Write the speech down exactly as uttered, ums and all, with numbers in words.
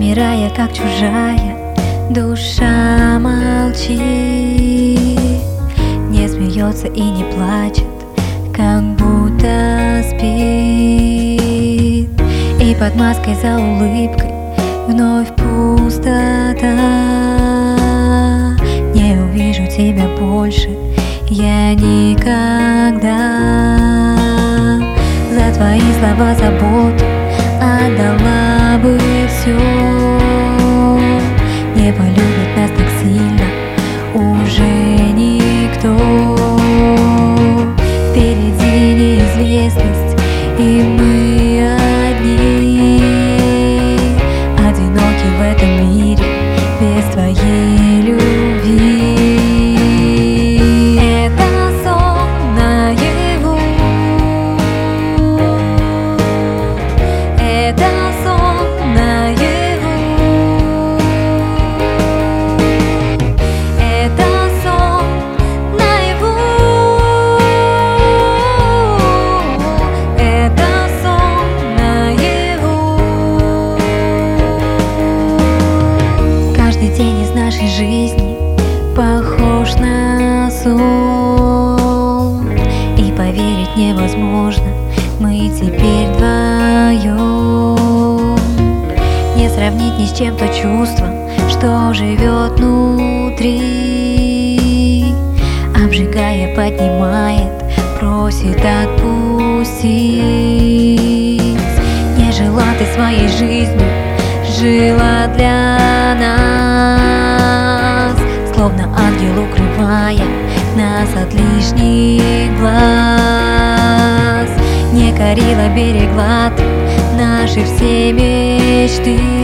замирая, как чужая, душа молчит, не смеется и не плачет, как будто спит. И под маской за улыбкой вновь пустота. Не увижу тебя больше я никогда. За твои слова, заботу отдала бы все. Не полюбит нас так сильно уже никто. Впереди неизвестность, и мы одни, одиноки в этом мире без твоей любви. Это сон наяву, это сон наяву, это сон наяву, это сон наяву. Каждый день из нашей жизни похож на сон, и поверить невозможно, мы теперь вдвоем. Не сравнить ни с чем то чувство, что живет внутри, обжигая, поднимает, просит отпустить. Не жила ты своей жизнью, жила для нас, словно ангел укрывая нас от лишних глаз. Не корила, берегла ты наши все мечты.